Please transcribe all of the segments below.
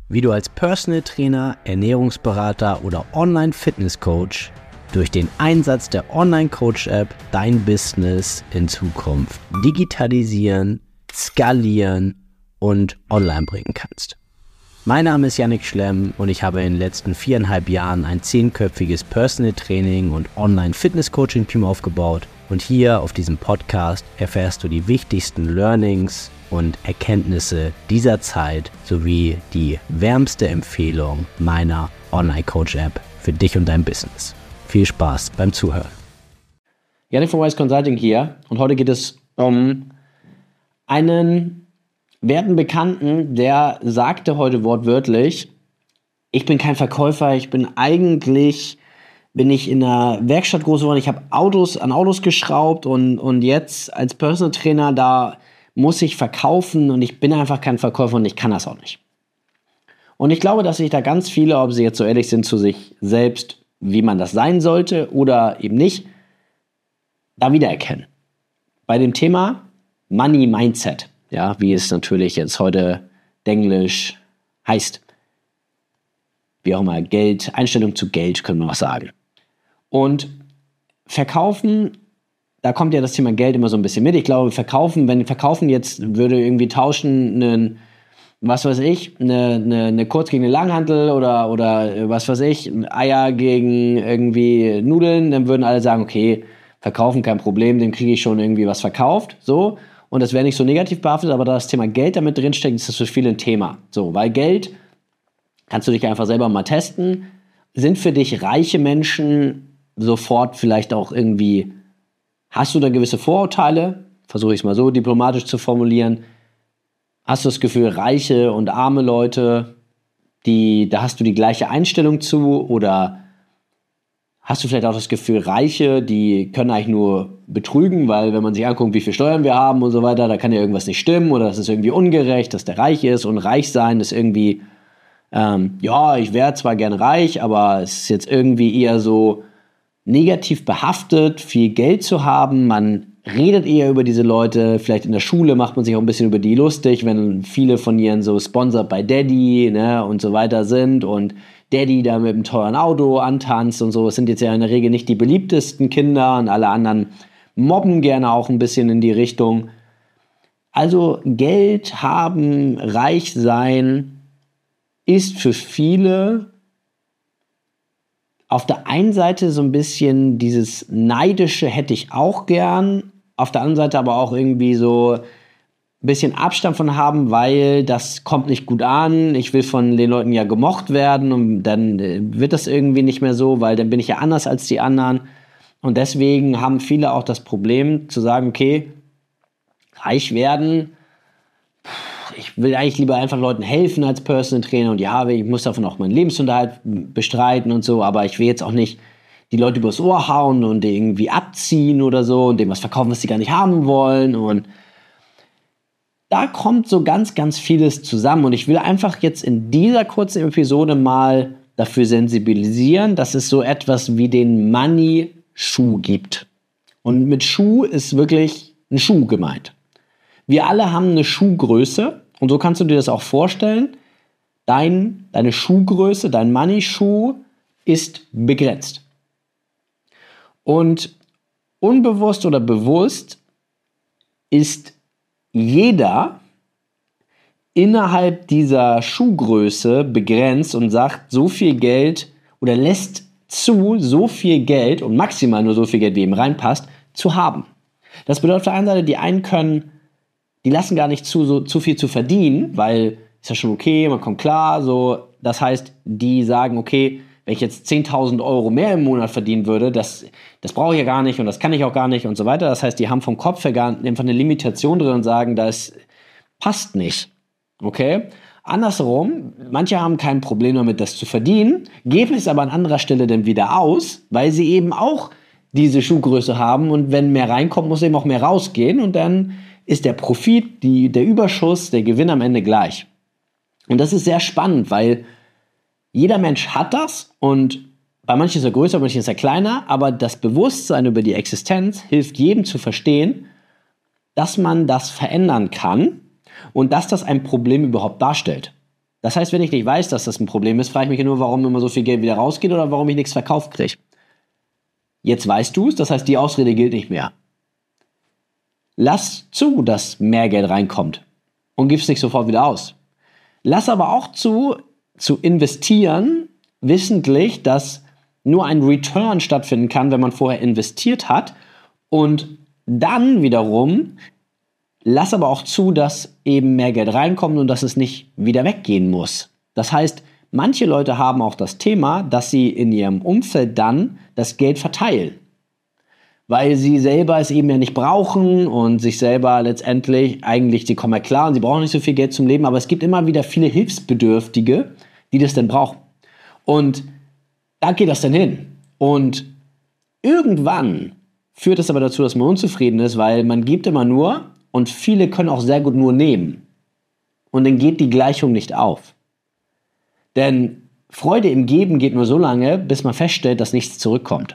wie du als Personal Trainer, Ernährungsberater oder Online-Fitness-Coach durch den Einsatz der Online-Coach-App dein Business in Zukunft digitalisieren, skalieren und online bringen kannst. Mein Name ist Yannick Schlemm und ich habe in den letzten 4,5 Jahren ein 10-köpfiges Personal Training und Online-Fitness-Coaching-Team aufgebaut. Und hier auf diesem Podcast erfährst du die wichtigsten Learnings und Erkenntnisse dieser Zeit sowie die wärmste Empfehlung meiner Online-Coach-App für dich und dein Business. Viel Spaß beim Zuhören. Yannick von Wise Consulting hier und heute geht es um einen werten Bekannten, der sagte heute wortwörtlich: Ich bin kein Verkäufer, bin ich in einer Werkstatt groß geworden, ich habe an Autos geschraubt und jetzt als Personal Trainer, da muss ich verkaufen und ich bin einfach kein Verkäufer und ich kann das auch nicht. Und ich glaube, dass sich da ganz viele, ob sie jetzt so ehrlich sind zu sich selbst, wie man das sein sollte oder eben nicht, da wiedererkennen. Bei dem Thema Money Mindset, ja, wie es natürlich jetzt heute Denglisch heißt, wie auch immer, Geld, Einstellung zu Geld, können wir auch sagen. Und Verkaufen, da kommt ja das Thema Geld immer so ein bisschen mit. Ich glaube, wenn Verkaufen jetzt würde irgendwie tauschen, eine Kurz gegen eine Langhantel oder was weiß ich, Eier gegen irgendwie Nudeln, dann würden alle sagen, okay, Verkaufen kein Problem, dem kriege ich schon irgendwie was verkauft, so. Und das wäre nicht so negativ behaftet, aber da das Thema Geld damit drinsteckt, ist das für viele ein Thema. So, weil Geld, kannst du dich einfach selber mal testen, sind für dich reiche Menschen sofort vielleicht auch irgendwie, hast du da gewisse Vorurteile? Versuche ich es mal so diplomatisch zu formulieren. Hast du das Gefühl, reiche und arme Leute, da hast du die gleiche Einstellung zu? Oder hast du vielleicht auch das Gefühl, Reiche, die können eigentlich nur betrügen, weil wenn man sich anguckt, wie viel Steuern wir haben und so weiter, da kann ja irgendwas nicht stimmen oder das ist irgendwie ungerecht, dass der reich ist und reich sein ist irgendwie, ich wäre zwar gern reich, aber es ist jetzt irgendwie eher so negativ behaftet, viel Geld zu haben. Man redet eher über diese Leute, vielleicht in der Schule macht man sich auch ein bisschen über die lustig, wenn viele von ihren so sponsored by Daddy, ne, und so weiter sind und Daddy da mit einem teuren Auto antanzt und so. Es sind jetzt ja in der Regel nicht die beliebtesten Kinder und alle anderen mobben gerne auch ein bisschen in die Richtung. Also Geld haben, reich sein ist für viele auf der einen Seite so ein bisschen dieses Neidische hätte ich auch gern, auf der anderen Seite aber auch irgendwie so ein bisschen Abstand von haben, weil das kommt nicht gut an, ich will von den Leuten ja gemocht werden und dann wird das irgendwie nicht mehr so, weil dann bin ich ja anders als die anderen und deswegen haben viele auch das Problem zu sagen, okay, reich werden, ich will eigentlich lieber einfach Leuten helfen als Personal Trainer und ja, ich muss davon auch meinen Lebensunterhalt bestreiten und so, aber ich will jetzt auch nicht die Leute übers Ohr hauen und die irgendwie abziehen oder so und dem was verkaufen, was sie gar nicht haben wollen und da kommt so ganz, ganz vieles zusammen und ich will einfach jetzt in dieser kurzen Episode mal dafür sensibilisieren, dass es so etwas wie den Money-Schuh gibt. Und mit Schuh ist wirklich ein Schuh gemeint. Wir alle haben eine Schuhgröße und so kannst du dir das auch vorstellen. Deine Schuhgröße, dein Money-Schuh ist begrenzt. Und unbewusst oder bewusst ist jeder innerhalb dieser Schuhgröße begrenzt und sagt, so viel Geld oder lässt zu, so viel Geld und maximal nur so viel Geld, wie ihm reinpasst, zu haben. Das bedeutet auf der einen Seite, die einen die lassen gar nicht zu viel zu verdienen, weil ist ja schon okay, man kommt klar, so. Das heißt, die sagen, okay, wenn ich jetzt 10.000 Euro mehr im Monat verdienen würde, das brauche ich ja gar nicht und das kann ich auch gar nicht und so weiter. Das heißt, die haben vom Kopf her einfach eine Limitation drin und sagen, das passt nicht. Okay? Andersrum, manche haben kein Problem damit, das zu verdienen, geben es aber an anderer Stelle dann wieder aus, weil sie eben auch diese Schuhgröße haben und wenn mehr reinkommt, muss eben auch mehr rausgehen und dann ist der Profit, der Überschuss, der Gewinn am Ende gleich. Und das ist sehr spannend, weil jeder Mensch hat das und bei manchen ist er größer, bei manchen ist er kleiner, aber das Bewusstsein über die Existenz hilft jedem zu verstehen, dass man das verändern kann und dass das ein Problem überhaupt darstellt. Das heißt, wenn ich nicht weiß, dass das ein Problem ist, frage ich mich nur, warum immer so viel Geld wieder rausgeht oder warum ich nichts verkauft kriege. Jetzt weißt du es, das heißt, die Ausrede gilt nicht mehr. Lass zu, dass mehr Geld reinkommt und gib es nicht sofort wieder aus. Lass aber auch zu investieren, wissentlich, dass nur ein Return stattfinden kann, wenn man vorher investiert hat. Und dann wiederum lass aber auch zu, dass eben mehr Geld reinkommt und dass es nicht wieder weggehen muss. Das heißt, manche Leute haben auch das Thema, dass sie in ihrem Umfeld dann das Geld verteilen. Weil sie selber es eben ja nicht brauchen und sich selber letztendlich eigentlich, sie kommen ja klar und sie brauchen nicht so viel Geld zum Leben, aber es gibt immer wieder viele Hilfsbedürftige, die das dann brauchen. Und da geht das dann hin. Und irgendwann führt es aber dazu, dass man unzufrieden ist, weil man gibt immer nur und viele können auch sehr gut nur nehmen. Und dann geht die Gleichung nicht auf. Denn Freude im Geben geht nur so lange, bis man feststellt, dass nichts zurückkommt.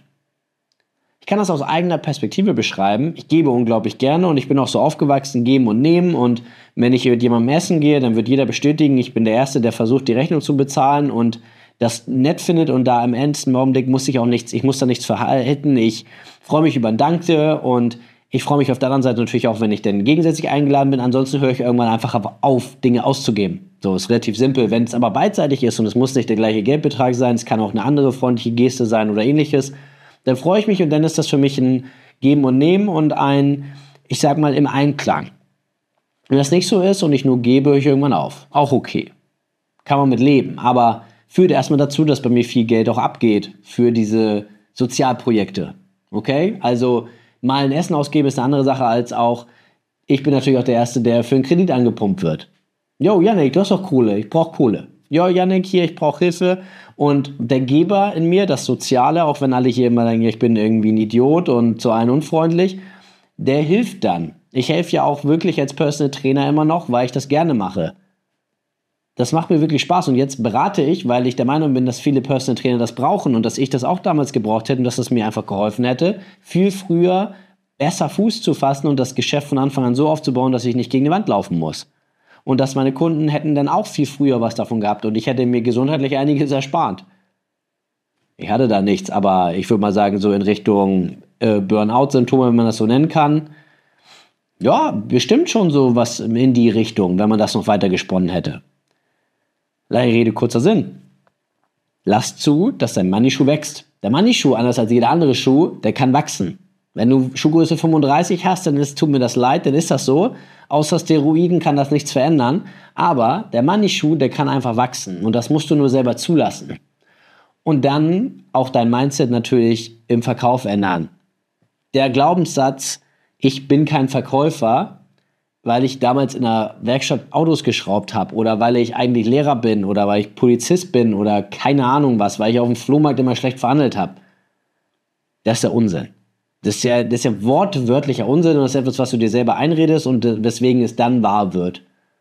Ich kann das aus eigener Perspektive beschreiben. Ich gebe unglaublich gerne und ich bin auch so aufgewachsen, geben und nehmen. Und wenn ich mit jemandem essen gehe, dann wird jeder bestätigen, ich bin der Erste, der versucht, die Rechnung zu bezahlen und das nett findet. Und da im ernsten Augenblick muss ich muss da nichts verhalten. Ich freue mich über ein Danke und ich freue mich auf der anderen Seite natürlich auch, wenn ich dann gegensätzlich eingeladen bin. Ansonsten höre ich irgendwann einfach auf, Dinge auszugeben. So, ist relativ simpel. Wenn es aber beidseitig ist und es muss nicht der gleiche Geldbetrag sein, es kann auch eine andere freundliche Geste sein oder ähnliches, dann freue ich mich und dann ist das für mich ein Geben und Nehmen und ein, ich sag mal, im Einklang. Wenn das nicht so ist und ich nur gebe, höre ich irgendwann auf. Auch okay. Kann man mit leben. Aber führt erstmal dazu, dass bei mir viel Geld auch abgeht für diese Sozialprojekte. Okay? Also mal ein Essen ausgeben ist eine andere Sache als auch, ich bin natürlich auch der Erste, der für einen Kredit angepumpt wird. Jo, Yannick, du hast doch Kohle, ich brauche Kohle. Jo, Yannick, hier, ich brauche Hilfe. Und der Geber in mir, das Soziale, auch wenn alle hier immer denken, ich bin irgendwie ein Idiot und so ein unfreundlich, der hilft dann. Ich helfe ja auch wirklich als Personal Trainer immer noch, weil ich das gerne mache. Das macht mir wirklich Spaß und jetzt berate ich, weil ich der Meinung bin, dass viele Personal Trainer das brauchen und dass ich das auch damals gebraucht hätte und dass es mir einfach geholfen hätte, viel früher besser Fuß zu fassen und das Geschäft von Anfang an so aufzubauen, dass ich nicht gegen die Wand laufen muss. Und dass meine Kunden hätten dann auch viel früher was davon gehabt und ich hätte mir gesundheitlich einiges erspart. Ich hatte da nichts, aber ich würde mal sagen, so in Richtung Burnout-Symptome, wenn man das so nennen kann, ja, bestimmt schon so was in die Richtung, wenn man das noch weiter gesponnen hätte. Lange Rede, kurzer Sinn. Lass zu, dass dein Money-Schuh wächst. Der Money-Schuh, anders als jeder andere Schuh, der kann wachsen. Wenn du Schuhgröße 35 hast, dann tut mir das leid, dann ist das so. Außer Steroiden kann das nichts verändern. Aber der Money-Schuh, der kann einfach wachsen. Und das musst du nur selber zulassen. Und dann auch dein Mindset natürlich im Verkauf ändern. Der Glaubenssatz, ich bin kein Verkäufer, weil ich damals in der Werkstatt Autos geschraubt habe oder weil ich eigentlich Lehrer bin oder weil ich Polizist bin oder keine Ahnung was, weil ich auf dem Flohmarkt immer schlecht verhandelt habe. Das ist der Unsinn. Das ist ja wortwörtlicher Unsinn und das ist etwas, was du dir selber einredest und weswegen es dann wahr wird.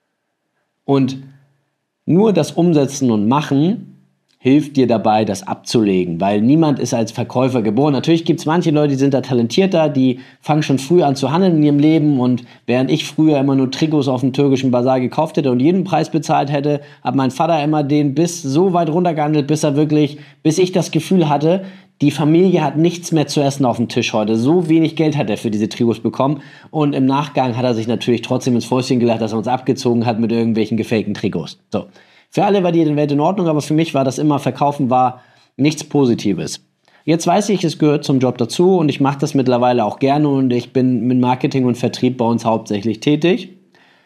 Und nur das Umsetzen und Machen hilft dir dabei, das abzulegen, weil niemand ist als Verkäufer geboren. Natürlich gibt es manche Leute, die sind da talentierter, die fangen schon früh an zu handeln in ihrem Leben und während ich früher immer nur Trikots auf dem türkischen Basar gekauft hätte und jeden Preis bezahlt hätte, hat mein Vater immer den bis so weit runtergehandelt, bis ich das Gefühl hatte, die Familie hat nichts mehr zu essen auf dem Tisch heute. So wenig Geld hat er für diese Trikots bekommen und im Nachgang hat er sich natürlich trotzdem ins Fäustchen gelacht, dass er uns abgezogen hat mit irgendwelchen gefakten Trikots. So. Für alle war die Welt in Ordnung, aber für mich war das immer, Verkaufen war nichts Positives. Jetzt weiß ich, es gehört zum Job dazu und ich mache das mittlerweile auch gerne und ich bin mit Marketing und Vertrieb bei uns hauptsächlich tätig.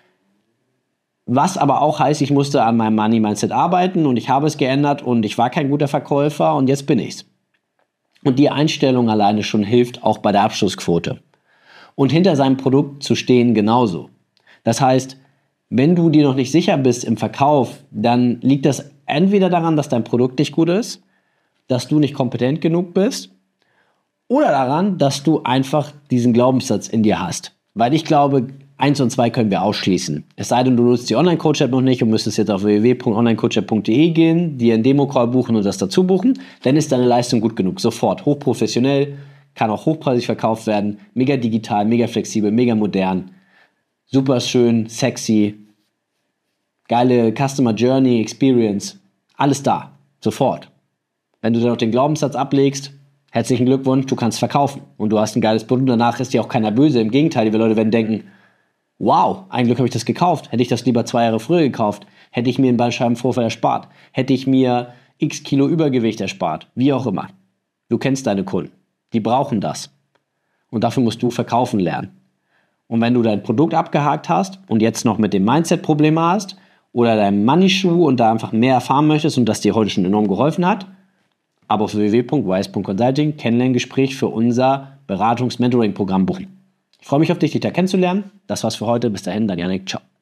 Was aber auch heißt, ich musste an meinem Money-Mindset arbeiten und ich habe es geändert und ich war kein guter Verkäufer und jetzt bin ich's. Und die Einstellung alleine schon hilft auch bei der Abschlussquote. Und hinter seinem Produkt zu stehen genauso. Das heißt, wenn du dir noch nicht sicher bist im Verkauf, dann liegt das entweder daran, dass dein Produkt nicht gut ist, dass du nicht kompetent genug bist oder daran, dass du einfach diesen Glaubenssatz in dir hast. Weil ich glaube, 1 und 2 können wir ausschließen. Es sei denn, du nutzt die Online-Coach-App noch nicht und müsstest jetzt auf www.onlinecoachapp.de gehen, dir einen Demo-Call buchen und das dazu buchen, dann ist deine Leistung gut genug. Sofort, hochprofessionell, kann auch hochpreisig verkauft werden, mega digital, mega flexibel, mega modern. Super schön, sexy. geile Customer Journey, Experience, alles da, sofort. Wenn du dann noch den Glaubenssatz ablegst, herzlichen Glückwunsch, du kannst verkaufen und du hast ein geiles Produkt, danach ist dir auch keiner böse. Im Gegenteil, die Leute werden denken, wow, ein Glück habe ich das gekauft. Hätte ich das lieber 2 Jahre früher gekauft, hätte ich mir einen Bandscheibenvorfall erspart, hätte ich mir x Kilo Übergewicht erspart, wie auch immer. Du kennst deine Kunden, die brauchen das und dafür musst du verkaufen lernen. Und wenn du dein Produkt abgehakt hast und jetzt noch mit dem Mindset Probleme hast oder deinem Money-Schuh und da einfach mehr erfahren möchtest und das dir heute schon enorm geholfen hat, aber auf www.wise.consulting Kennenlerngespräch für unser Beratungs-Mentoring-Programm buchen. Ich freue mich auf dich da kennenzulernen. Das war's für heute. Bis dahin, dein Yannick. Ciao.